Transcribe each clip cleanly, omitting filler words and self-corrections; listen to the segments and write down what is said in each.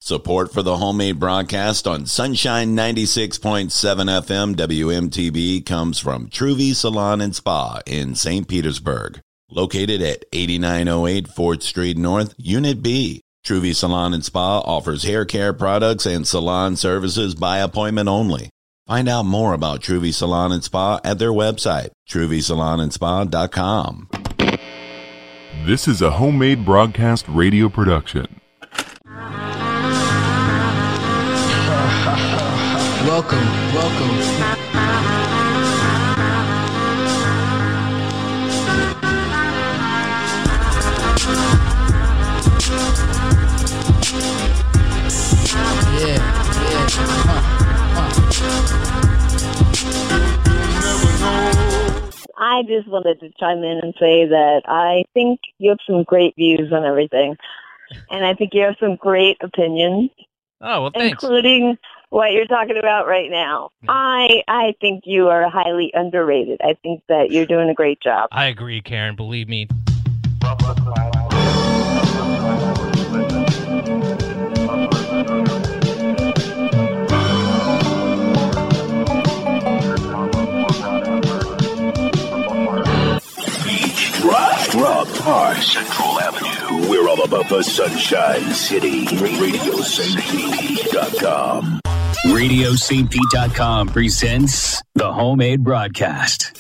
Support for the homemade broadcast on Sunshine 96.7 FM WMTB comes from Truvy Salon and Spa in St. Petersburg. Located at 8908 4th Street North, Unit B. Truvy Salon and Spa offers hair care products and salon services by appointment only. Find out more about Truvy Salon and Spa at their website, TruvySalonandSpa.com. This is a homemade broadcast radio production. Welcome. I just wanted to chime in and say that I think you have some great views on everything. And I think you have some great opinions. Oh, well, thanks. Including what you're talking about right now. I think you are highly underrated. I think that you're doing a great job. I agree, Karen. Believe me. Rock Park, Central Avenue. We're all about the Sunshine City. RadioStPete.com. RadioStPete.com presents the homemade broadcast.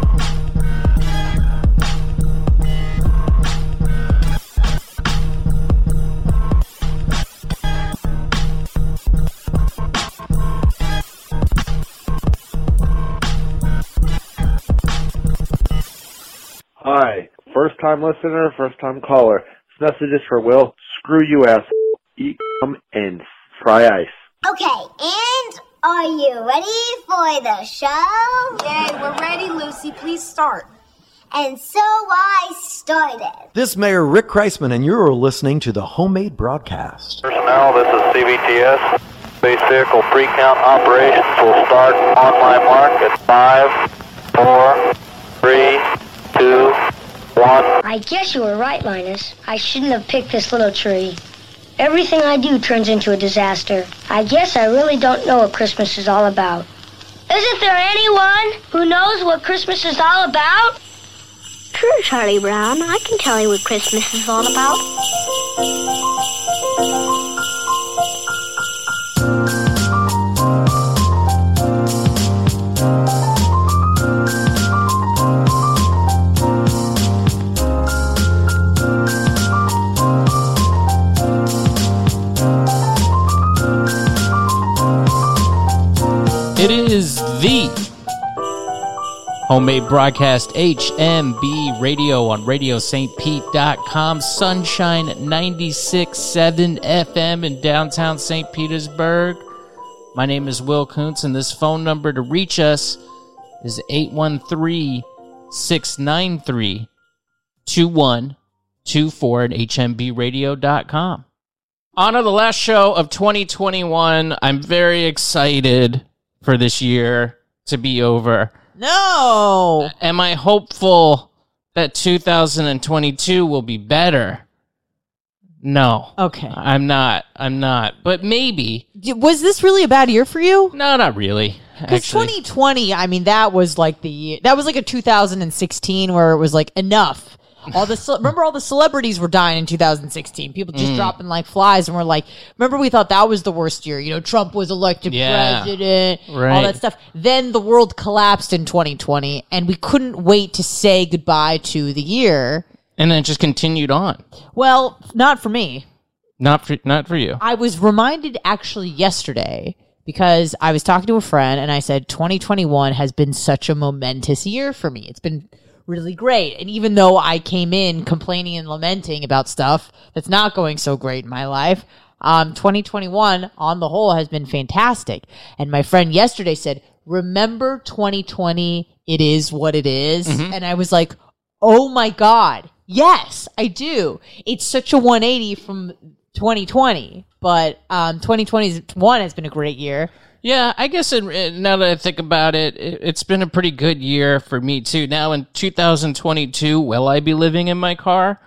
Hi, first-time listener, first-time caller. This message is for Will. Screw you, ass. Eat and fry ice. Okay, and are you ready for the show? Yay, we're ready, Lucy. Please start. And so I started. This is Mayor Rick Kreisman, and you're listening to the homemade broadcast. Personnel, this is CBTS. Base vehicle pre-count operations will start on my mark at 5, 4, 3, 2, 1. I guess you were right, Linus. I shouldn't have picked this little tree. Everything I do turns into a disaster. I guess I really don't know what Christmas is all about. Isn't there anyone who knows what Christmas is all about? Sure, Charlie Brown. I can tell you what Christmas is all about. It is the homemade broadcast, HMB Radio on RadioStPete.com, Sunshine 96.7 FM in downtown St. Petersburg. My name is Will Kuntz, and this phone number to reach us is 813-693-2124 at HMBRadio.com. On to the last show of 2021. I'm very excited for this year to be over. No! Am I hopeful that 2022 will be better? No. Okay. I'm not. But maybe. Was this really a bad year for you? No, not really. Because 2020, I mean, that was like the year. That was like a 2016 where it was like enough. Remember all the celebrities were dying in 2016. People just dropping like flies, and we're like, remember we thought that was the worst year. You know, Trump was elected president, all that stuff. Then the world collapsed in 2020, and we couldn't wait to say goodbye to the year. And then it just continued on. Well, not for me. Not for you. I was reminded actually yesterday because I was talking to a friend, and I said 2021 has been such a momentous year for me. It's been really great. And even though I came in complaining and lamenting about stuff that's not going so great in my life, 2021 on the whole has been fantastic. And my friend yesterday said, remember 2020, it is what it is. Mm-hmm. And I was like, oh my God, yes, I do. It's such a 180 from 2020, but 2021 has been a great year. Yeah, I guess now that I think about it, it's been a pretty good year for me, too. Now, in 2022, will I be living in my car?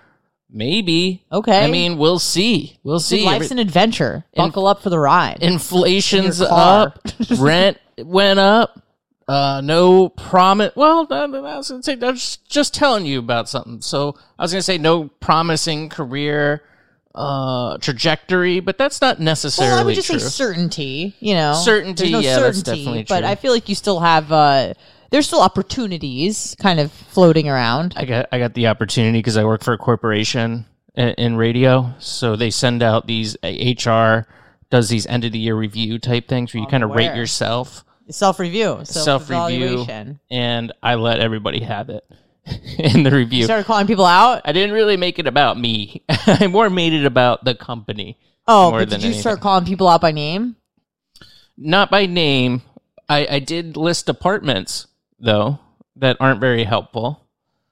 Maybe. Okay. I mean, we'll see. We'll see. Life's an adventure. Buckle up for the ride. Inflation's up. Rent went up. No promise. Well, I was going to say, I was just telling you about something. So I was going to say no promising career trajectory, but that's not necessarily I would just true. say certainty. You know, Certainty, There's no yeah, certainty, that's definitely but true. I feel like you still have. There's still opportunities kind of floating around. I got the opportunity because I work for a corporation in radio, so they send out these HR does these end of the year review type things where you kind of rate yourself. Self-review. Self-review, and I let everybody have it in the review. You started calling people out? I didn't really make it about me. I more made it about the company. Oh, but did you start calling people out by name? Not by name. I did list departments, though, that aren't very helpful.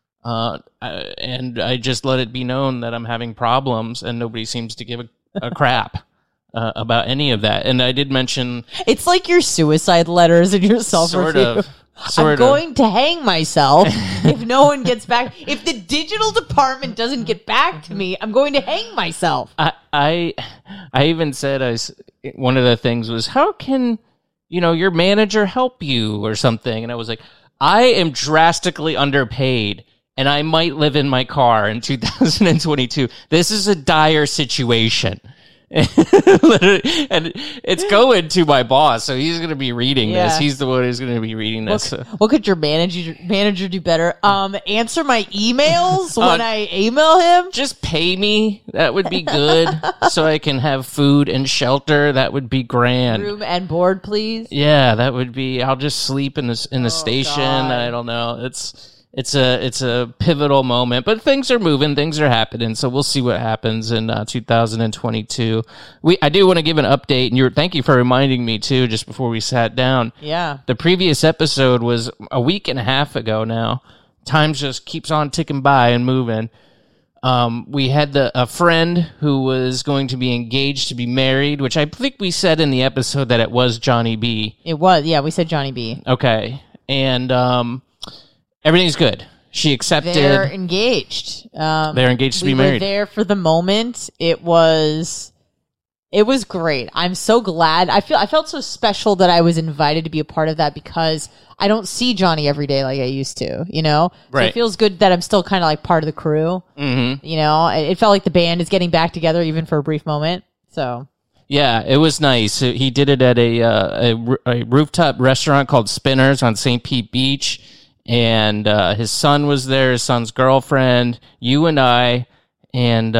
And I just let it be known that I'm having problems, and nobody seems to give a crap about any of that. And I did mention... It's like your suicide letters and your self-review. I'm going to hang myself if no one gets back. If the digital department doesn't get back to me, I'm going to hang myself. I even said one of the things was, how can your manager help you or something? And I was like, I am drastically underpaid, and I might live in my car in 2022. This is a dire situation. Literally, and it's going to my boss, so he's going to be reading this. He's the one who's going to be reading this. What could your manager do better? Answer my emails when I email him? Just pay me. That would be good. So I can have food and shelter. That would be grand. Room and board, please. Yeah, that would be. I'll just sleep in the station. God. I don't know. It's a pivotal moment, but things are moving, things are happening, so we'll see what happens in 2022. I do want to give an update, and thank you for reminding me too, just before we sat down. Yeah. The previous episode was a week and a half ago now. Time just keeps on ticking by and moving. We had a friend who was going to be engaged to be married, which I think we said in the episode that it was Johnny B. It was, yeah, we said Johnny B. Okay, and everything's good. She accepted. They're engaged. They're engaged to be We were married. there for the moment. It was great. I'm so glad. I felt so special that I was invited to be a part of that because I don't see Johnny every day like I used to, So Right. it feels good that I'm still kind of like part of the crew. Mm-hmm. It felt like the band is getting back together even for a brief moment. So Yeah, it was nice. He did it at a rooftop restaurant called Spinners on St. Pete Beach. And his son was there, his son's girlfriend, you and I, and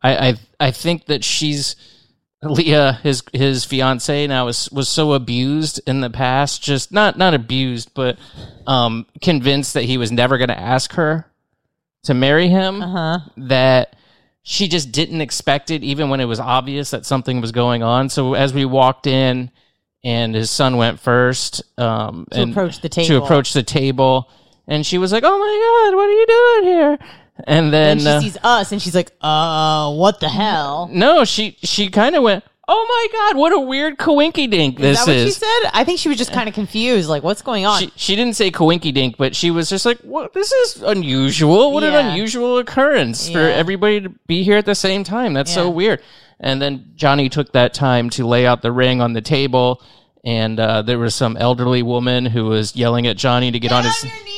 I think that Leah, his fiance now was so abused in the past, just not abused, but convinced that he was never going to ask her to marry him, that she just didn't expect it, even when it was obvious that something was going on. So as we walked in, and his son went first to approach the table. And she was like, "Oh my God, what are you doing here?" And then she sees us, and she's like, what the hell?" No, she kind of went, "Oh my God, what a weird coinkydink this is." Is that what she said? I think she was just kind of confused, like, what's going on? She didn't say coinkydink, but she was just like, "What? This is unusual. What an unusual occurrence for everybody to be here at the same time. That's so weird." And then Johnny took that time to lay out the ring on the table, and there was some elderly woman who was yelling at Johnny to get on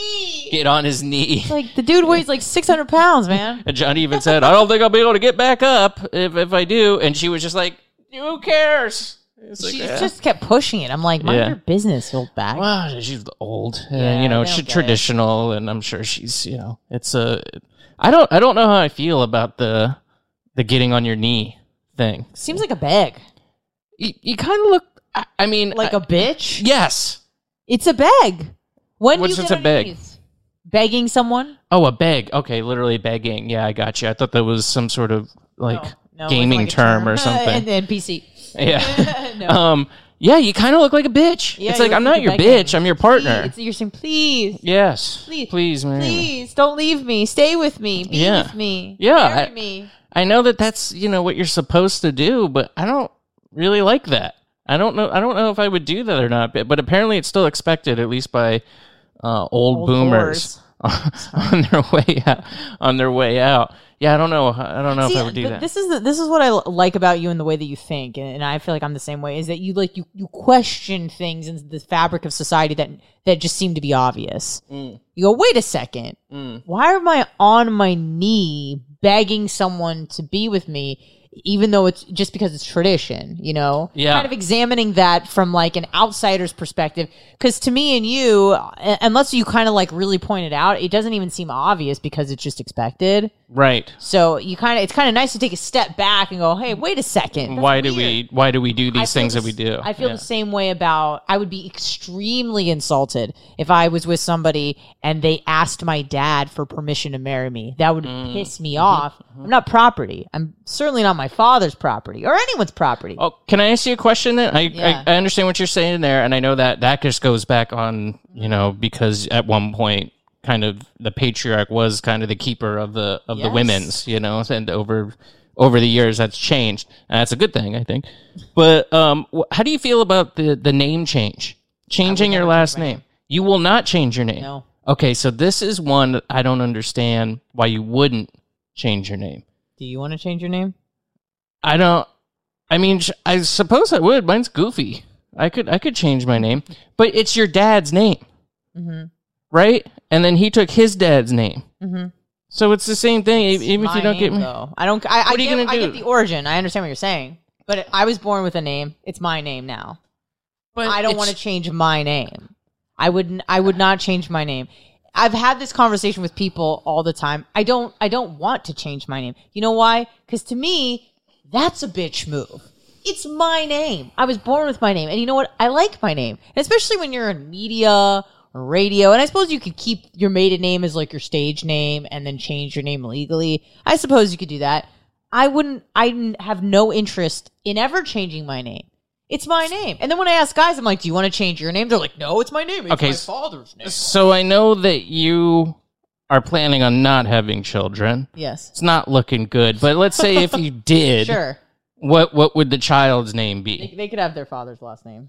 his knee. Like, the dude weighs like 600 pounds, man. And Johnny even said, "I don't think I'll be able to get back up if I do." And she was just like, "Who cares?" She just kept pushing it. I'm like, mind your business, old bag. Well, she's old, and she's traditional, and I'm sure she's, it's I don't know how I feel about the getting on your knee thing. Seems like a bag. You kind of look, I mean, like a bitch. Yes, it's a bag. What's a bag? Knees? Begging someone? Oh, a beg. Okay, literally begging. Yeah, I got you. I thought that was some sort of gaming like term or something. NPC. Yeah. No. Yeah, you kind of look like a bitch. Yeah, it's like, I'm not your bitch. I'm your partner. You're saying, please. Yes. Please, marry me. Please, don't leave me. Stay with me. Be with me. Yeah. Marry me. I know that's, what you're supposed to do, but I don't really like that. I don't know if I would do that or not, but apparently it's still expected, at least by old boomers. on their way out. Yeah, I don't know. I don't know if I would do that. This is what I like about you and the way that you think, and I feel like I'm the same way. Is that you question things in the fabric of society that just seem to be obvious. You go, wait a second, why am I on my knee begging someone to be with me? Even though it's just because it's tradition, you know? Yeah. Kind of examining that from like an outsider's perspective. Because to me and you, unless you kind of like really point it out, it doesn't even seem obvious because it's just expected. Right. So it's kind of nice to take a step back and go, hey, wait a second. Why do we do these things that we do? I feel the same way about, I would be extremely insulted if I was with somebody and they asked my dad for permission to marry me. That would piss me off. I'm not property. I'm certainly not my father's property or anyone's property. Oh, can I ask you a question then? I understand what you're saying there, and I know that just goes back on, because at one point, kind of the patriarch was kind of the keeper of the women's, and over the years that's changed, and that's a good thing, I think. But how do you feel about the name change? Changing your last name. You will not change your name. No. Okay, so this is one that I don't understand why you wouldn't change your name. Do you want to change your name? I don't. I mean, I suppose I would. Mine's Goofy. I could change my name, but it's your dad's name, right? And then he took his dad's name, so it's the same thing. Even if you don't get me, though. I don't. What are you gonna do? I get the origin. I understand what you're saying, but I was born with a name. It's my name now. But I don't want to change my name. I would not change my name. I've had this conversation with people all the time. I don't want to change my name. You know why? Because to me, that's a bitch move. It's my name. I was born with my name. And you know what? I like my name. And especially when you're in media or radio. And I suppose you could keep your maiden name as like your stage name and then change your name legally. I suppose you could do that. I have no interest in ever changing my name. It's my name. And then when I ask guys, I'm like, do you want to change your name? They're like, no, it's my name. It's my father's name. So I know that you are planning on not having children. Yes. It's not looking good. But let's say if you did, sure. What would the child's name be? They could have their father's last name.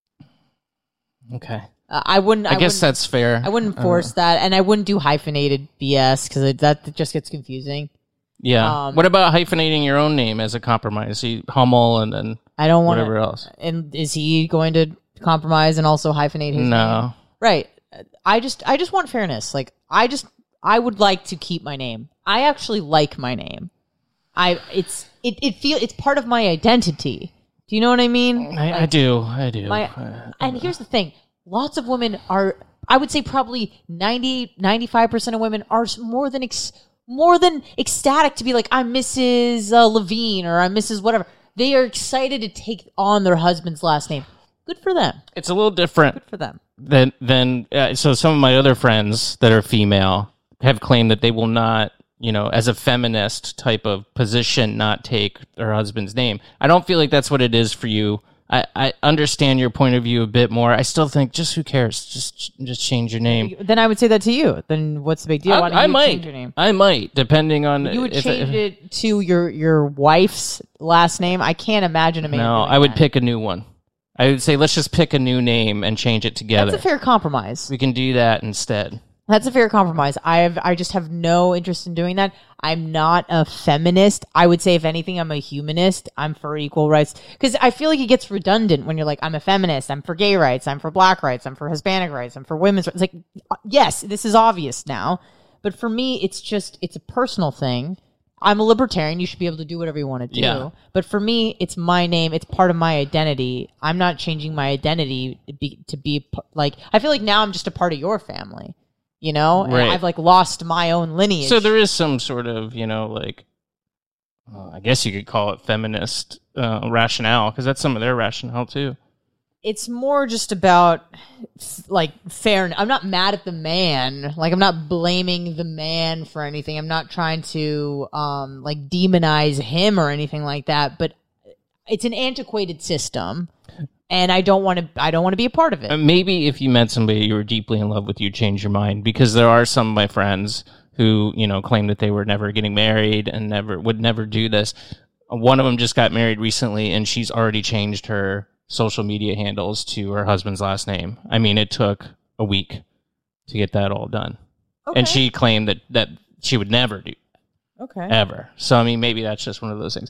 Okay. I wouldn't. I guess that's fair. I wouldn't force that, and I wouldn't do hyphenated BS because that just gets confusing. Yeah. What about hyphenating your own name as a compromise? See, Hummel and then I don't want whatever else. And is he going to compromise and also hyphenate his name? Right. I just want fairness. Like I would like to keep my name. I actually like my name. It's part of my identity. Do you know what I mean? I do. And here's the thing. Lots of women are, I would say probably 95% of women are more than ecstatic to be like, I'm Mrs. Levine or I'm Mrs. whatever. They are excited to take on their husband's last name. Good for them. It's a little different. Good for them. Than so some of my other friends that are female have claimed that they will not, as a feminist type of position, not take their husband's name. I don't feel like that's what it is for you. I understand your point of view a bit more. I still think, just who cares? Just change your name. Then I would say that to you. Then what's the big deal? Why don't you change your name? I might, depending on. You would change it to your wife's last name. I can't imagine a man. No, I would pick a new one. I would say let's just pick a new name and change it together. That's a fair compromise. We can do that instead. That's a fair compromise. I just have no interest in doing that. I'm not a feminist. I would say, if anything, I'm a humanist. I'm for equal rights. Because I feel like it gets redundant when you're like, I'm a feminist. I'm for gay rights. I'm for black rights. I'm for Hispanic rights. I'm for women's rights. It's like, yes, this is obvious now. But for me, it's a personal thing. I'm a libertarian. You should be able to do whatever you want to do. Yeah. But for me, it's my name. It's part of my identity. I'm not changing my identity to be like, I feel like now I'm just a part of your family. Right. And I've like lost my own lineage. So there is some sort of, I guess you could call it feminist rationale, because that's some of their rationale too. It's more just about like fairness. I'm not mad at the man. Like, I'm not blaming the man for anything. I'm not trying to like demonize him or anything like that. But it's an antiquated system. And I don't want to be a part of it. Maybe if you met somebody you were deeply in love with, you'd change your mind, because there are some of my friends who, claim that they were never getting married and would never do this. One of them just got married recently, and she's already changed her social media handles to her husband's last name. I mean, it took a week to get that all done. Okay. And she claimed that she would never do that. Okay. Ever. So, I mean, maybe that's just one of those things.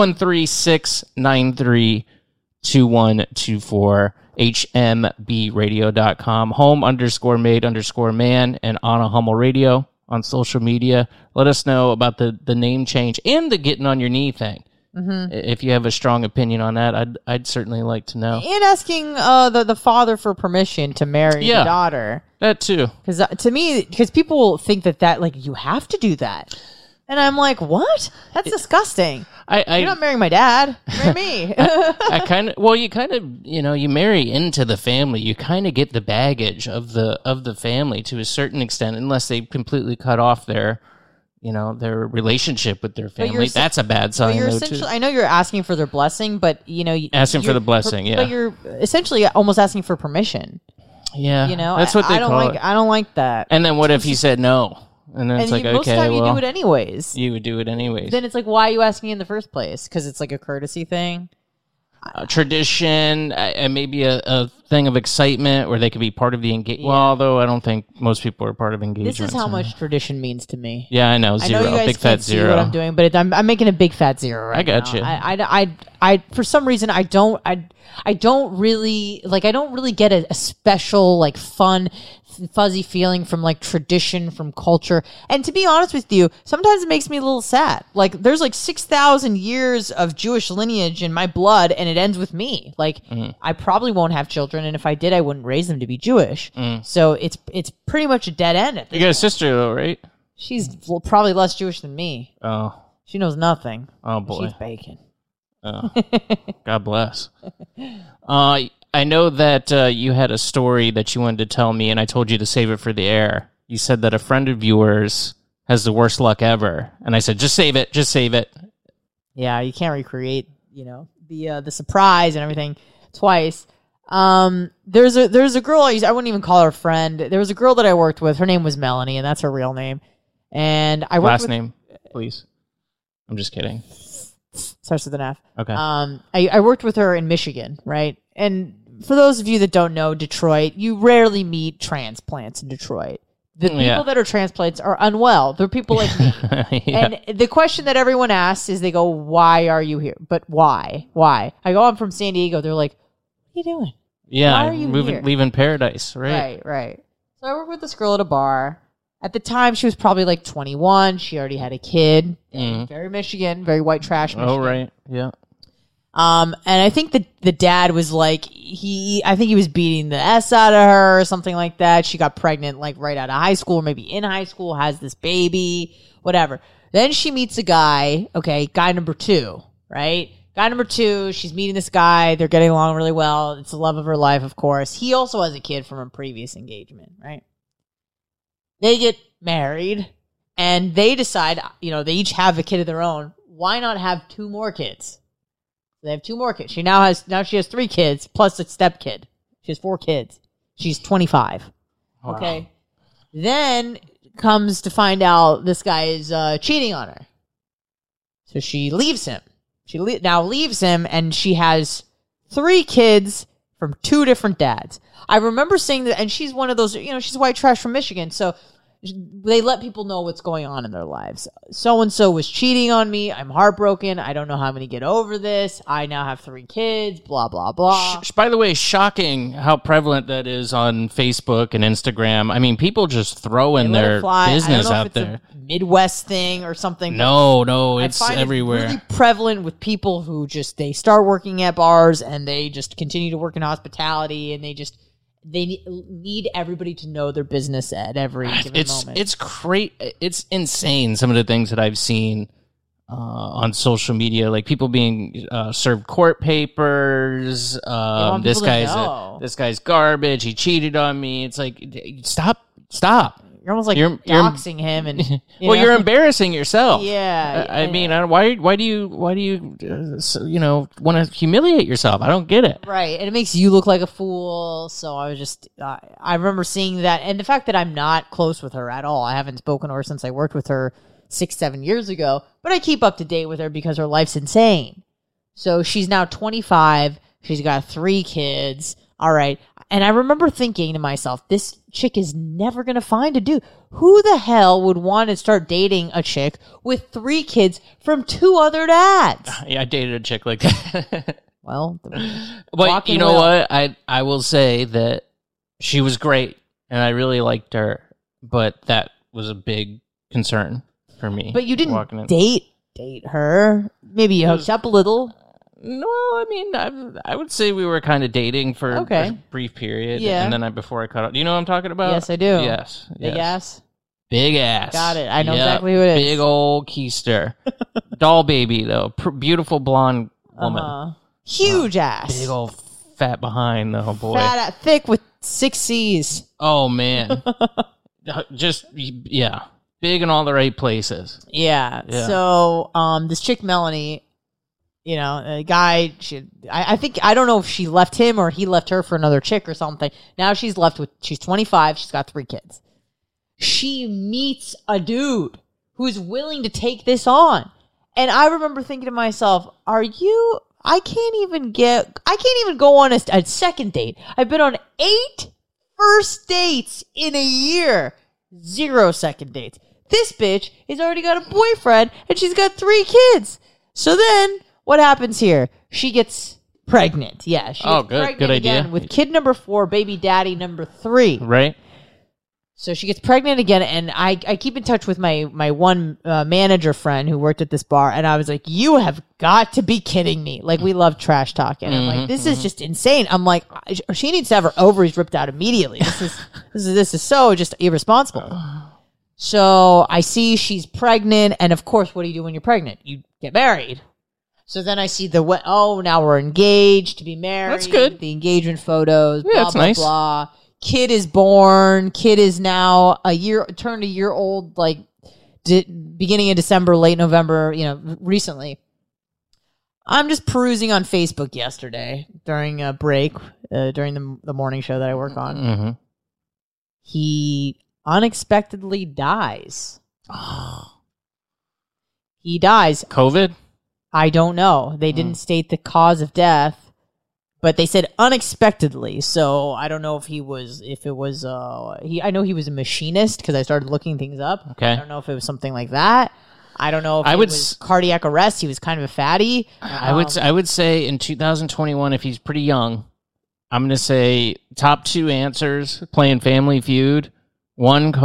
813-693-2124, hmbradio.com, home_made_man, and Anna Hummel Radio on social media. Let us know about the name change and the getting on your knee thing. Mm-hmm. If you have a strong opinion on that, I'd certainly like to know. And asking the father for permission to marry the daughter. That too. Because to me, because people think that like you have to do that, and I'm like, what? That's disgusting. You're not marrying my dad. Marry me. You marry into the family. You kind of get the baggage of the family to a certain extent, unless they completely cut off their relationship with their family. That's a bad sign, though, too. I know you're asking for their blessing, but, asking for the blessing, yeah. But you're essentially almost asking for permission. Yeah. That's what they call it. I don't like that. And then what if he said no? And then it's like, most of the time you do it anyways. You would do it anyways. Then it's like, why are you asking in the first place? Because it's like a courtesy thing? Tradition, and maybe a thing of excitement where they could be part of the engagement. Yeah. Well, although I don't think most people are part of engagement. This is how much tradition means to me. Yeah, I know. Zero. I know you guys big fat see zero. What I'm doing, but I'm making a big fat zero right now. I got you. I for some reason I don't really get a special like fun fuzzy feeling from like tradition, from culture. And to be honest with you, sometimes it makes me a little sad. Like there's like 6,000 years of Jewish lineage in my blood and it ends with me. Like I probably won't have children, and if I did, I wouldn't raise them to be Jewish. So it's pretty much a dead end at this You got a sister though, right? She's probably less Jewish than me. Oh. She knows nothing. Oh boy. She's bacon. Oh. God bless. I know that you had a story that you wanted to tell me, and I told you to save it for the air. You said that a friend of yours has the worst luck ever, and I said, just save it, just save it. Yeah, you can't recreate, the surprise and everything twice. There's a girl, I wouldn't even call her a friend. There was a girl that I worked with. Her name was Melanie, and that's her real name. And I worked Last name, please. I'm just kidding. Starts with an F. Okay. I worked with her in Michigan, right? And for those of you that don't know Detroit, you rarely meet transplants in Detroit. The people that are transplants are unwell. They're people like me. And the question that everyone asks is, they go, why are you here? But why? Why? I go, I'm from San Diego. They're like, what are you doing? Yeah, why are you here? Leaving paradise, right? Right. So I worked with this girl at a bar. At the time, she was probably like 21. She already had a kid. Very Michigan, very white trash Michigan. Oh, right. Yeah. And I think the dad was like, I think he was beating the S out of her or something like that. She got pregnant like right out of high school, or maybe in high school, has this baby, whatever. Then she meets a guy, guy number 2, right? Guy number 2, she's meeting this guy. They're getting along really well. It's the love of her life, of course. He also has a kid from a previous engagement, right? They get married, and they decide, they each have a kid of their own. Why not have 2 more kids? They have 2 more kids. She has 3 kids plus a step kid. She has 4 kids. She's 25. Wow. Okay. Then comes to find out this guy is cheating on her. So she leaves him. She now leaves him, and she has 3 kids from 2 different dads. I remember seeing that, and she's one of those, she's white trash from Michigan, so they let people know what's going on in their lives. So-and-so was cheating on me. I'm heartbroken. I don't know how I'm going to get over this. I now have 3 kids, blah, blah, blah. By the way, shocking how prevalent that is on Facebook and Instagram. I mean, people just throwing their business out there. A Midwest thing or something. No, it's everywhere. It's really prevalent with people who they start working at bars and they just continue to work in hospitality, and they need everybody to know their business at every given moment. It's great. It's insane, some of the things that I've seen on social media, like people being served court papers. This guy's garbage. He cheated on me. It's like, stop. You're almost like doxing him, and you're embarrassing yourself. Yeah, I mean, why do you want to humiliate yourself? I don't get it. Right, and it makes you look like a fool. So I was just, I remember seeing that, and the fact that I'm not close with her at all. I haven't spoken to her since I worked with her 6-7 years ago, but I keep up to date with her because her life's insane. So she's now 25. She's got 3 kids. all right. And I remember thinking to myself, this chick is never going to find a dude. Who the hell would want to start dating a chick with 3 kids from 2 other dads? Yeah, I dated a chick like that. Well, but you know what? I will say that she was great, and I really liked her, but that was a big concern for me. But you didn't date her. Maybe you hooked up a little. No, I mean, I would say we were kind of dating for a brief period. Yeah. And then before I cut off. Do you know what I'm talking about? Yes, I do. Yes. Big ass? Big ass. Got it. I know exactly who it is. Big old keister. Doll baby, though. Beautiful blonde woman. Huge ass. Big old fat behind, though, boy. Fat, thick with 6 C's. Oh, man. Just, yeah. Big in all the right places. Yeah. So, this chick, Melanie, you know, a guy, I think, I don't know if she left him or he left her for another chick or something. Now she's 25, she's got 3 kids. She meets a dude who's willing to take this on. And I remember thinking to myself, I can't even go on a second date. I've been on 8 first dates in a year. 0 second dates. This bitch has already got a boyfriend and she's got 3 kids. So then, what happens here? She gets pregnant. Yeah, she gets pregnant good again idea. with kid number 4, baby daddy number 3. Right. So she gets pregnant again, and I keep in touch with my one manager friend who worked at this bar, and I was like, you have got to be kidding me. Like, we love trash talking. I'm like, this is just insane. I'm like, she needs to have her ovaries ripped out immediately. This is so just irresponsible. So I see she's pregnant, and of course, what do you do when you're pregnant? You get married. So then I see now we're engaged to be married. That's good. The engagement photos, Yeah, blah, that's blah, nice. blah. Kid is born. Kid is now turned a year old, like beginning of December, late November, recently. I'm just perusing on Facebook yesterday during a break, during the morning show that I work on. Mm-hmm. He unexpectedly dies. He dies. COVID? I don't know. They didn't state the cause of death. But they said unexpectedly, so I don't know I know he was a machinist because I started looking things up. Okay. I don't know if it was something like that. I don't know if it was cardiac arrest. He was kind of a fatty. I would say in 2021, if he's pretty young, I'm going to say top 2 answers, playing Family Feud, 2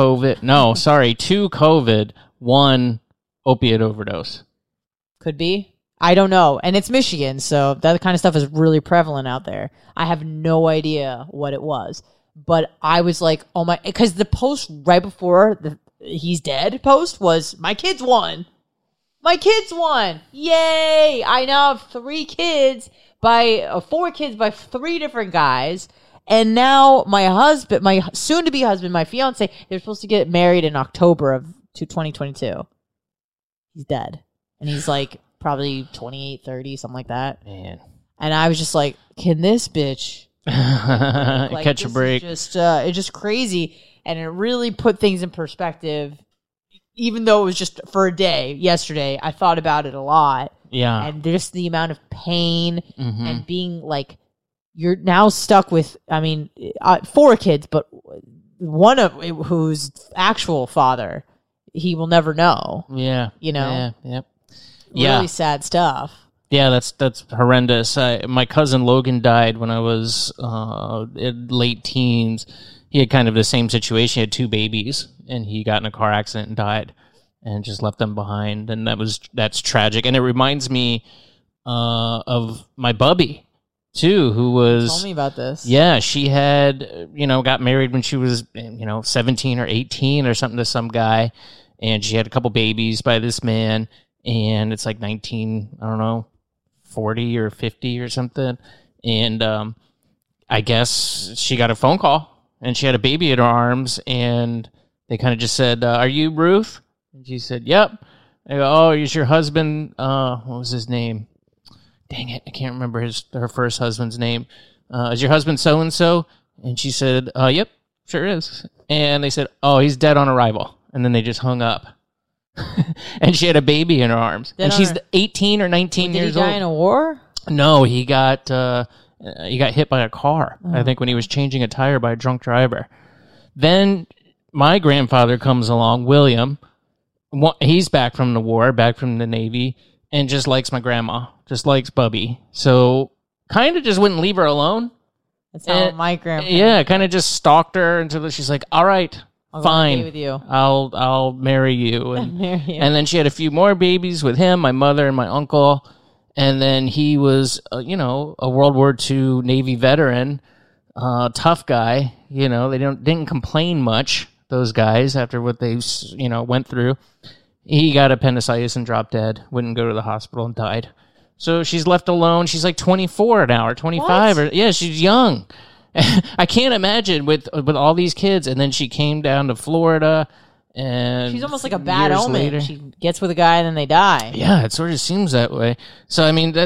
COVID, 1 opiate overdose. Could be. I don't know. And it's Michigan, so that kind of stuff is really prevalent out there. I have no idea what it was. But I was like, oh my, because the post right before the he's dead post was, my kids won. My kids won. Yay. I now have 4 kids by 3 different guys. And now my husband, my soon-to-be husband, my fiance, they're supposed to get married in October of 2022. He's dead. And he's like, probably 28, 30, something like that. Man. And I was just like, can this bitch catch a break? It's just crazy. And it really put things in perspective. Even though it was just for a day yesterday, I thought about it a lot. Yeah. And just the amount of pain and being like, you're now stuck with, 4 kids, but one of whose actual father, he will never know. Yeah. Yeah. Yep. Really sad stuff. Yeah, that's horrendous. My cousin Logan died when I was in late teens. He had kind of the same situation. He had 2 babies, and he got in a car accident and died, and just left them behind. And that's tragic. And it reminds me of my bubby too, who was told me about this. Yeah, she had got married when she was 17 or 18 or something to some guy, and she had a couple babies by this man. And it's like 40 or 50 or something. And I guess she got a phone call, and she had a baby in her arms, and they kind of just said, are you Ruth? And she said, yep. They go, oh, is your husband, what was his name? Dang it, I can't remember her first husband's name. Is your husband so-and-so? And she said, yep, sure is. And they said, oh, he's dead on arrival. And then they just hung up. And she had a baby in her arms. And she's 18 or 19 years old. Did he die in a war? No, he got He got hit by a car, I think, when he was changing a tire by a drunk driver. Then my grandfather comes along, William. He's back from the war, back from the Navy, and just likes my grandma, just likes Bubby. So kind of just wouldn't leave her alone. That's how my grandpa. Yeah, kind of just stalked her until she's like, all right, fine, with you. I'll marry you. And, and then she had a few more babies with him, my mother and my uncle. And then he was, a World War II Navy veteran, tough guy. They didn't complain much, those guys, after what they, went through. He got appendicitis and dropped dead, wouldn't go to the hospital and died. So she's left alone. She's like 24 now or 25. Yeah, she's young. I can't imagine with all these kids. And then she came down to Florida. And she's almost like a bad omen. Later, she gets with a guy and then they die. Yeah, it sort of seems that way. So, I mean,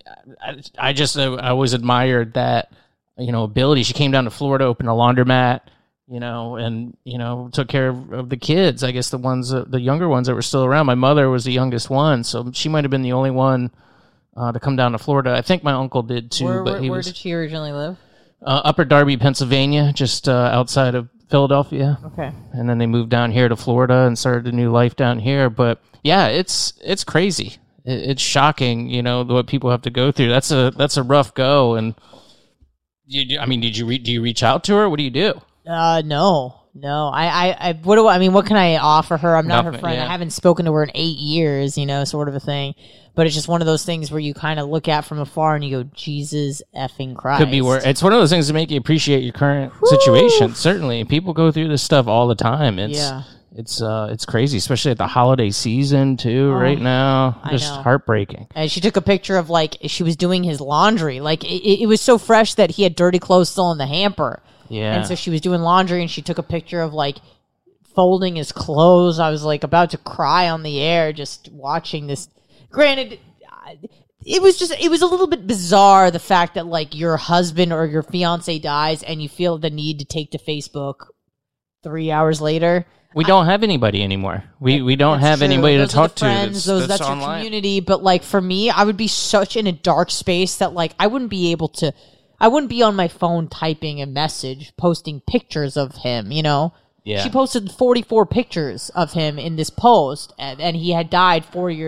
I always admired that, ability. She came down to Florida, opened a laundromat, and, took care of the kids. I guess the younger ones that were still around. My mother was the youngest one, so she might have been the only one to come down to Florida. I think my uncle did too. Where did she originally live? Upper Darby, Pennsylvania, just outside of Philadelphia. Okay. And then they moved down here to Florida and started a new life down here. But yeah, it's crazy. It's shocking, what people have to go through. That's a rough go. And do you reach out to her? What do you do? No. What can I offer her? I'm not her friend. Yeah. I haven't spoken to her in 8 years, sort of a thing. But it's just one of those things where you kind of look at from afar and you go, Jesus effing Christ. Could be worse. It's one of those things that make you appreciate your current situation. Certainly. People go through this stuff all the time. It's crazy, especially at the holiday season too, right now. Just heartbreaking. And she took a picture of she was doing his laundry. It was so fresh that he had dirty clothes still in the hamper. Yeah. And so she was doing laundry and she took a picture of folding his clothes. I was about to cry on the air just watching this. Granted, it was a little bit bizarre, the fact that your husband or your fiance dies and you feel the need to take to Facebook 3 hours later. We don't have anybody anymore. We don't have anybody to talk to. That's your community. But for me, I would be such in a dark space that I wouldn't be on my phone typing a message, posting pictures of him, Yeah. She posted 44 pictures of him in this post, and he had died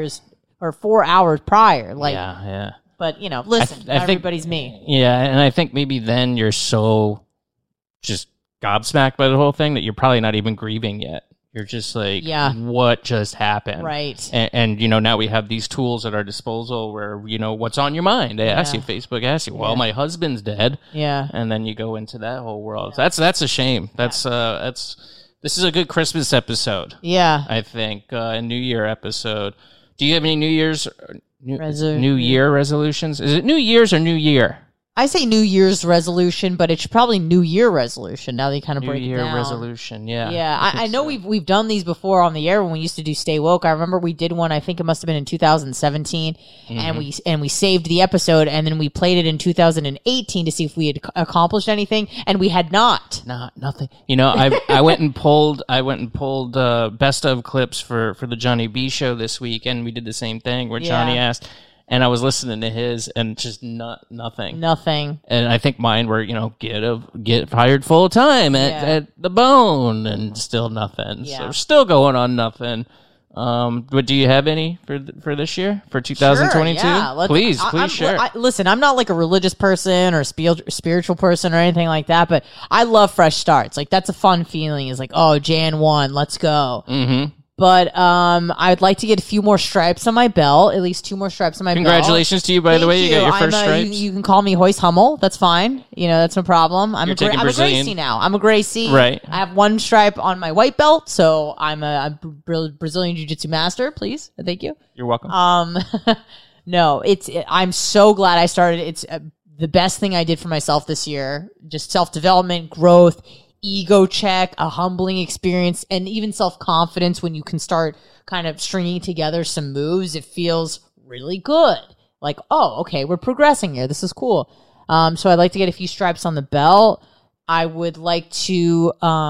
4 hours prior. Yeah. But, listen, I everybody's me. Yeah, and I think maybe then you're so just gobsmacked by the whole thing that you're probably not even grieving yet. You're just what just happened? Right. And now we have these tools at our disposal where, what's on your mind? They ask you, Facebook asks you, well, my husband's dead. Yeah. And then you go into that whole world. Yeah. That's a shame. This is a good Christmas episode. Yeah. I think, a New Year episode. Do you have any New Year's New Year resolutions? Is it New Year's or New Year? I say New Year's resolution, but it's probably New Year resolution. Now they kind of break it down. New Year resolution, yeah. Yeah, I know we've done these before on the air when we used to do Stay Woke. I remember we did one. I think it must have been in 2017, and we saved the episode, and then we played it in 2018 to see if we had accomplished anything, and we had not. Nothing. I went and pulled best of clips for the Johnny B show this week, and we did the same thing where Johnny asked. And I was listening to his, and just nothing. Nothing. And I think mine were, get hired full time at the Bone, and still nothing. Yeah. So we're still going on nothing. But do you have any for this year, for 2022? Sure, yeah. Please share. Listen, I'm not a religious person or spiritual person or anything like that, but I love fresh starts. That's a fun feeling. It's Jan 1, let's go. Mm-hmm. But I'd like to get a few more stripes on my belt, at least 2 more stripes on my belt. Congratulations to you, by the way. You got your first stripes. You can call me Hoist Hummel. That's fine. That's no problem. I'm a Gracie now. I'm a Gracie. Right. I have 1 stripe on my white belt, so I'm a Brazilian Jiu-Jitsu master. Please. Thank you. You're welcome. No, I'm so glad I started. It's the best thing I did for myself this year. Just self-development, growth, ego check, a humbling experience, and even self-confidence when you can start kind of stringing together some moves. It feels really good. Okay, we're progressing here. This is cool. So I'd like to get a few stripes on the belt. I would like to,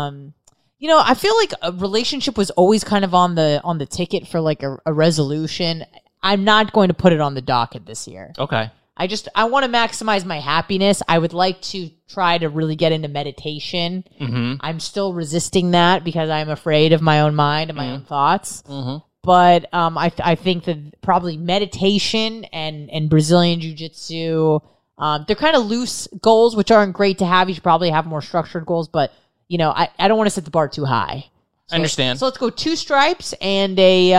I feel like a relationship was always kind of on the ticket for a resolution. I'm not going to put it on the docket this year. Okay. I want to maximize my happiness. I would like to try to really get into meditation. Mm-hmm. I'm still resisting that because I'm afraid of my own mind and my own thoughts. Mm-hmm. But I think that probably meditation and Brazilian Jiu-Jitsu, they're kind of loose goals, which aren't great to have. You should probably have more structured goals, but I don't want to set the bar too high. So I understand. So let's go 2 stripes and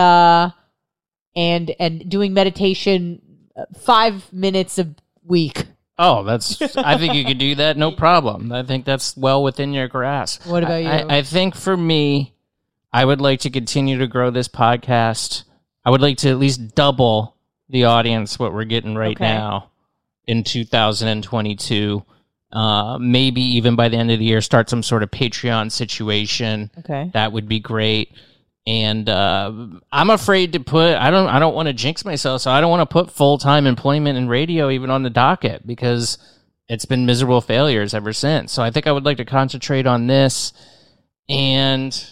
and doing meditation 5 minutes a week. Oh, I think you could do that, no problem. I think that's well within your grasp. What about you? I think for me, I would like to continue to grow this podcast. I would like to at least double the audience, what we're getting right now in 2022. Maybe even by the end of the year, start some sort of Patreon situation. Okay. That would be great. And I'm afraid to put, I don't want to jinx myself, so I don't want to put full-time employment in radio even on the docket because it's been miserable failures ever since. So I think I would like to concentrate on this and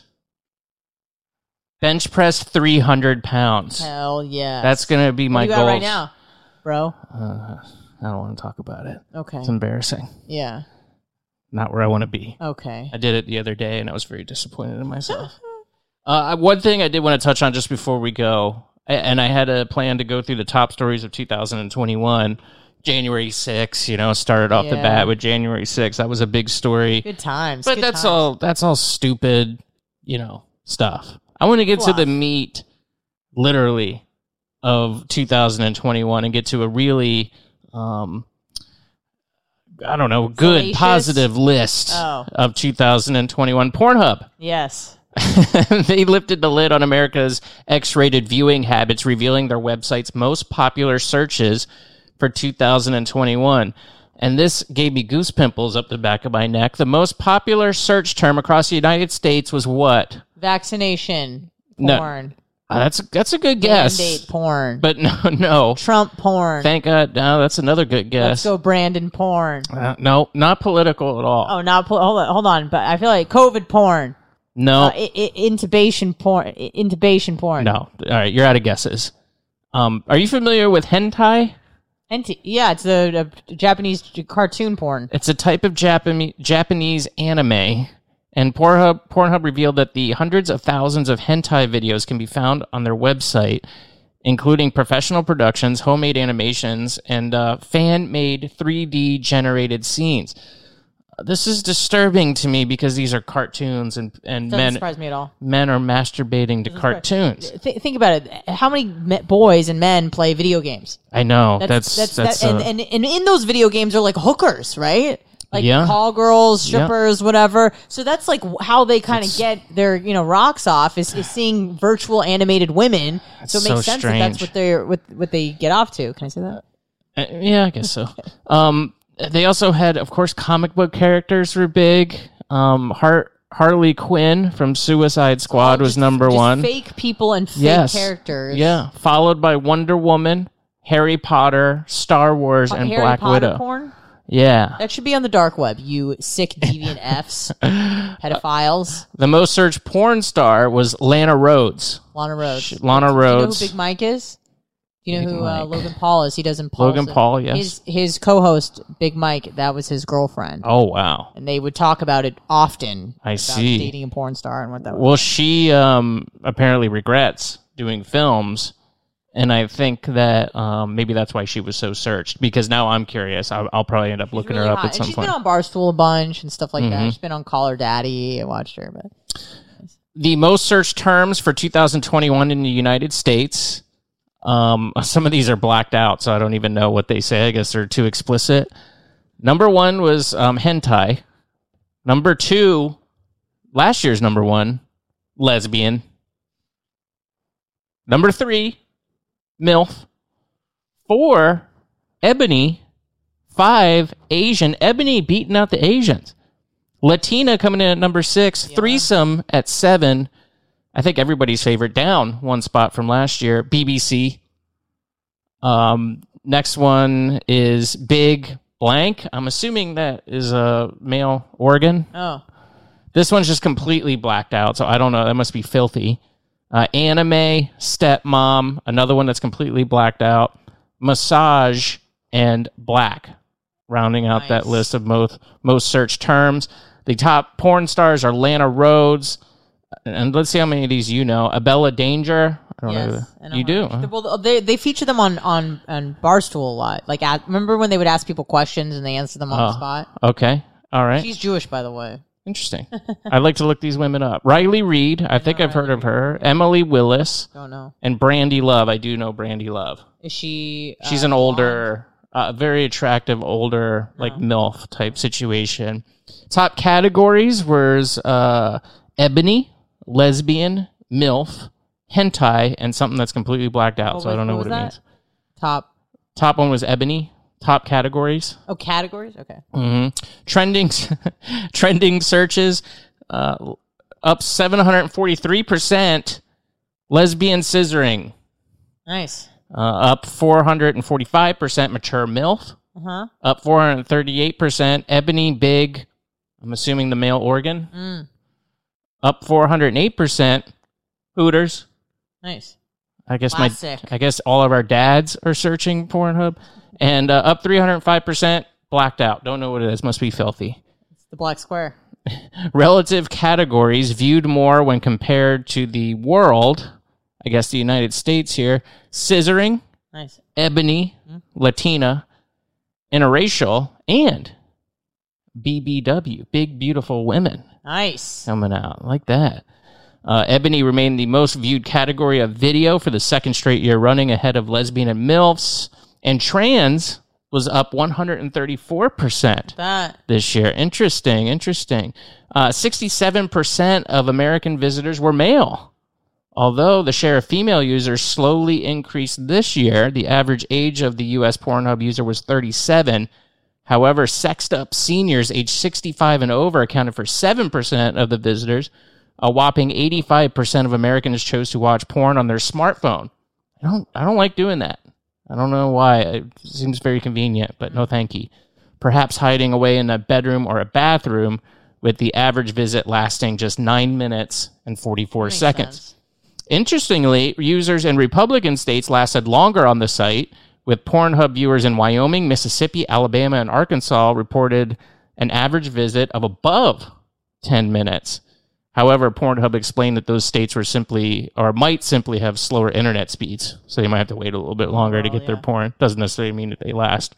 bench press 300 pounds. Hell yeah. That's going to be my goal. What do you got right now, bro? I don't want to talk about it. Okay. It's embarrassing. Yeah. Not where I want to be. Okay. I did it the other day and I was very disappointed in myself. One thing I did want to touch on just before we go, and I had a plan to go through the top stories of 2021. January 6th, started off the bat with January 6th. That was a big story. Good times. But that's all stupid, stuff. I want to get to the meat, literally, of 2021 and get to a really, good, Salacious? positive list of 2021. Pornhub. Yes. They lifted the lid on America's X-rated viewing habits, revealing their website's most popular searches for 2021. And this gave me goose pimples up the back of my neck. The most popular search term across the United States was what? Vaccination porn. No. That's a good guess. Mandate porn. But no. Trump porn. Thank God. No, that's another good guess. Let's go Brandon porn. No, not political at all. Oh, not hold on. But I feel like COVID porn. No. Intubation porn. Intubation porn. No. All right, you're out of guesses. Are you familiar with hentai? Yeah, it's the Japanese cartoon porn. It's a type of Japanese anime. And Pornhub revealed that the hundreds of thousands of hentai videos can be found on their website, including professional productions, homemade animations, and fan-made 3D generated scenes. This is disturbing to me because these are cartoons and Doesn't surprise me at all. Men are masturbating to cartoons. Think about it. How many boys and men play video games? I know. And in those video games are like hookers, right? Like call girls, strippers, whatever. So that's like how they kind of get their rocks off is seeing virtual animated women. So it makes sense that that's what they get off to. Can I say that? Yeah, I guess so. They also had, of course, comic book characters were big. Harley Quinn from Suicide Squad was number one. Fake people and fake characters. Yeah, followed by Wonder Woman, Harry Potter, Star Wars, and Black Widow. Porn? Yeah. That should be on the dark web, you sick deviant Fs, pedophiles. The most searched porn star was Lana Rhoades. Lana Rhoades. Do you know who Big Mike is? You know who Logan Paul is? He does Impulsive. Logan Paul, yes. His co-host, Big Mike, that was his girlfriend. Oh, wow. And they would talk about it often. I see. Dating a porn star and what that was. Well, she apparently regrets doing films, and I think that maybe that's why she was so searched, because now I'm curious. I'll probably end up looking her up at some point. She's been on Barstool a bunch and stuff like that. She's been on Call Her Daddy. I watched her. But the most searched terms for 2021 in the United States... some of these are blacked out, so I don't even know what they say. I guess they're too explicit. Number one was hentai. Number two, last year's number one, lesbian. Number three, MILF. 4, ebony. 5, Asian. Ebony beating out the Asians. Latina coming in at number 6. Threesome at 7. I think everybody's favorite, down one spot from last year, BBC. Next one is Big Blank. I'm assuming that is a male organ. Oh. This one's just completely blacked out, so I don't know. That must be filthy. Anime, Stepmom, another one that's completely blacked out. Massage, and black, rounding out that list of most searched terms. The top porn stars are Lana Rhoades, and let's see how many of these you know. Abella Danger. I don't know. You do? Huh? Well, they feature them on Barstool a lot. Like, remember when they would ask people questions and they answer them on the spot? Okay. All right. She's Jewish, by the way. Interesting. I'd like to look these women up. Riley Reid. I think I've heard of her. Emily Willis. Don't know. And Brandy Love. I do know Brandy Love. Is she... She's an older, very attractive, older, like MILF type situation. Top categories was Ebony, Lesbian, MILF, Hentai, and something that's completely blacked out, so I don't know what it means. Top one was Ebony. Top categories. Oh, categories? Okay. Mm-hmm. Trending searches up 743%. Lesbian scissoring. Nice. Up 445%. Mature MILF. Up 438%. Ebony Big. I'm assuming the male organ. Up 408%. Hooters. Nice. I guess all of our dads are searching Pornhub. And up 305%, blacked out. Don't know what it is. Must be filthy. It's the black square. Relative categories viewed more when compared to the world. I guess the United States here. Scissoring. Nice. Ebony. Latina. Interracial. And BBW. Big, beautiful women. Nice. Coming out. Like that. Ebony remained the most viewed category of video for the second straight year running, ahead of lesbian and MILFs. And trans was up 134% this year. Interesting. 67% of American visitors were male. Although the share of female users slowly increased this year, the average age of the U.S. Pornhub user was 37. However, sexed up seniors aged 65 and over accounted for 7% of the visitors. A whopping 85% of Americans chose to watch porn on their smartphone. I don't like doing that. I don't know why. It seems very convenient, but no thank you. Perhaps hiding away in a bedroom or a bathroom, with the average visit lasting just 9 minutes and 44 seconds. Sense. Interestingly, users in Republican states lasted longer on the site, with Pornhub viewers in Wyoming, Mississippi, Alabama, and Arkansas reported an average visit of above 10 minutes. However, Pornhub explained that those states were might simply have slower internet speeds, so they might have to wait a little bit longer to get their porn. Doesn't necessarily mean that they last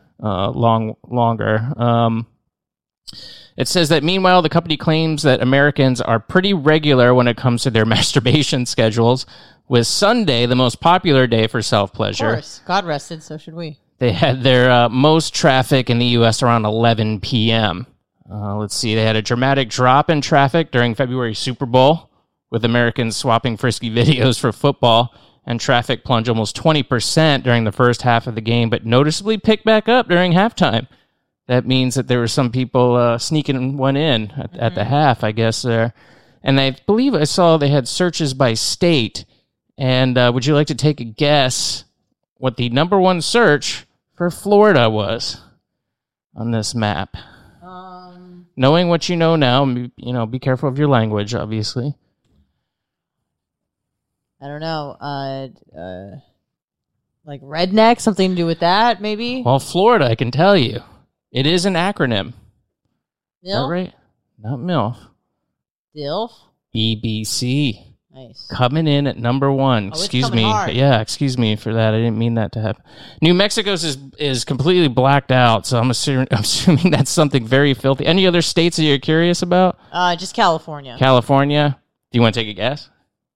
longer. It says that, meanwhile, the company claims that Americans are pretty regular when it comes to their masturbation schedules, with Sunday the most popular day for self-pleasure. Of course. God rested, so should we. They had their most traffic in the U.S. around 11 p.m., let's see. They had a dramatic drop in traffic during February Super Bowl, with Americans swapping frisky videos for football, and traffic plunged almost 20% during the first half of the game, but noticeably picked back up during halftime. That means that there were some people sneaking one in at the half, I guess, there. And I believe I saw they had searches by state. And would you like to take a guess what the number one search for Florida was on this map? Knowing what you know now, be careful of your language, obviously. I don't know. Like redneck, something to do with that, maybe? Well, Florida, I can tell you. It is an acronym. MILF? Is that right? Not MILF. DILF? EBC. Nice. Coming in at number one. Excuse me. Hard. Yeah, excuse me for that. I didn't mean that to happen. New Mexico's is completely blacked out, so I'm assuming that's something very filthy. Any other states that you're curious about? Just California. California. Do you want to take a guess?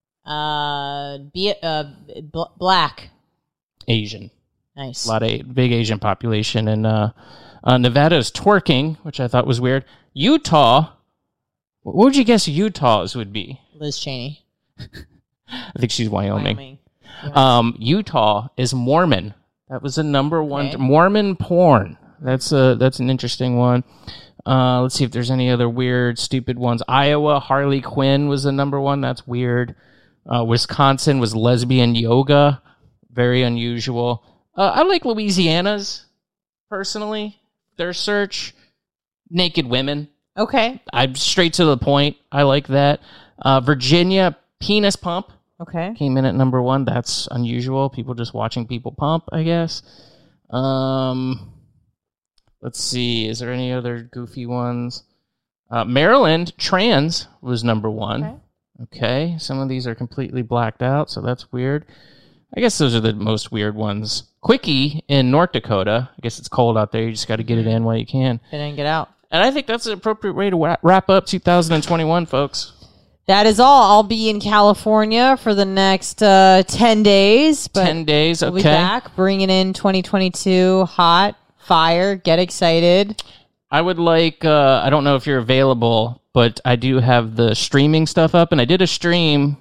Black. Asian. Nice. A lot of big Asian population. And Nevada's twerking, which I thought was weird. Utah. What would you guess Utah's would be? Liz Cheney. I think she's Wyoming. Utah is Mormon. That was the number one. Okay. Mormon porn. That's an interesting one. Let's see if there's any other weird, stupid ones. Iowa, Harley Quinn was the number one. That's weird. Wisconsin was lesbian yoga. Very unusual. I like Louisiana's, personally. Their search. Naked women. Okay. I'm straight to the point. I like that. Virginia, penis pump. Okay. Came in at number one. That's unusual. People just watching people pump, I guess. Let's see. Is there any other goofy ones? Maryland trans was number 1. Okay. Some of these are completely blacked out, so that's weird. I guess those are the most weird ones. Quickie in North Dakota. I guess it's cold out there. You just got to get it in while you can. Get in, get out. And I think that's an appropriate way to wrap up 2021, folks. That is all. I'll be in California for the next 10 days. But 10 days, okay. We'll be back, bringing in 2022 hot, fire, get excited. I would like, I don't know if you're available, but I do have the streaming stuff up, and I did a stream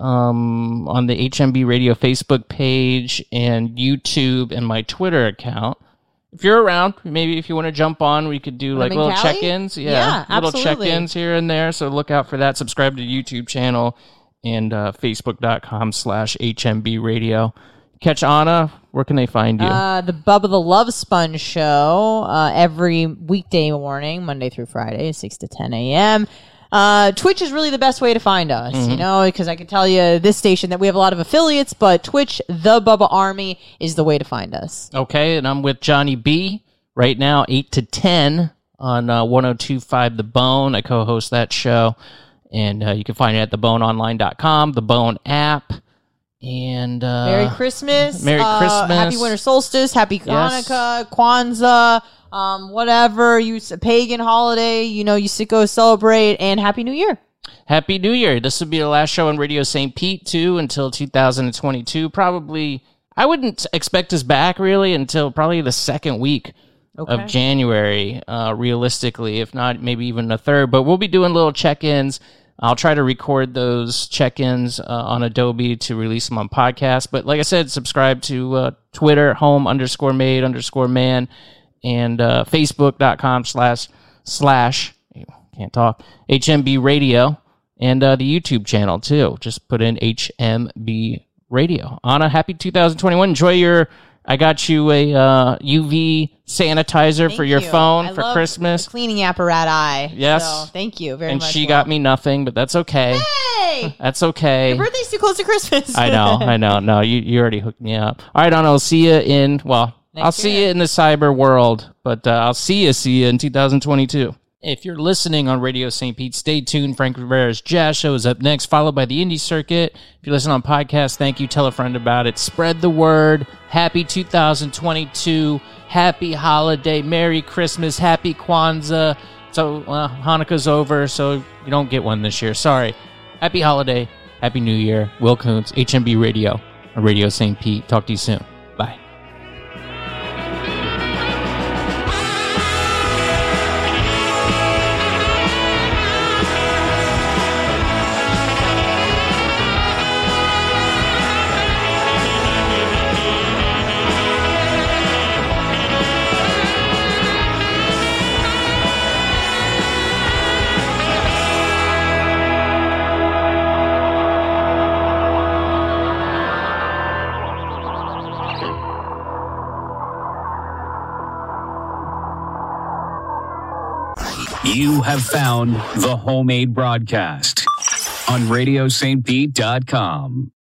on the HMB Radio Facebook page and YouTube and my Twitter account. If you're around, maybe if you want to jump on, we could do like little Cali? check-ins. Yeah, little absolutely. check-ins here and there. So look out for that. Subscribe to the YouTube channel and Facebook.com/HMB Radio. Catch Anna. Where can they find you? The Bubba the Love Sponge show every weekday morning, Monday through Friday, 6 to 10 a.m. Twitch is really the best way to find us, because I can tell you this station that we have a lot of affiliates, but Twitch, the Bubba Army, is the way to find us. Okay, and I'm with Johnny B right now, 8 to 10 on 102.5 The Bone. I co-host that show, and you can find it at theboneonline.com, the Bone app. And Merry Christmas. Merry Christmas. Happy Winter Solstice. Happy Hanukkah, Kwanzaa, whatever pagan holiday, you go celebrate, and Happy New Year. Happy New Year. This will be the last show on Radio St. Pete, too, until 2022. Probably, I wouldn't expect us back, really, until probably the second week of January, realistically, if not maybe even the third. But we'll be doing little check-ins. I'll try to record those check-ins on Adobe to release them on podcast. But like I said, subscribe to Twitter, home_made_man, and Facebook.com/HMB Radio, and the YouTube channel, too. Just put in HMB Radio. Anna, happy 2021. Enjoy your... I got you a UV sanitizer for your phone for Christmas. Cleaning apparatus. Yes. So, thank you very much. And she got me nothing, but that's okay. Hey! That's okay. Your birthday's too close to Christmas. I know. No, you already hooked me up. All right, Anna, I'll see you in, I'll see you in the cyber world, but I'll see you in 2022. If you're listening on Radio St. Pete, stay tuned. Frank Rivera's Jazz Show is up next, followed by the Indie Circuit. If you listen on podcast, thank you. Tell a friend about it. Spread the word. Happy 2022. Happy holiday. Merry Christmas. Happy Kwanzaa. So Hanukkah's over, so you don't get one this year. Sorry. Happy holiday. Happy New Year. Will Kuntz, HMB Radio, on Radio St. Pete. Talk to you soon. Bye. You have found the Homemade Broadcast on RadioSt.Pete.com.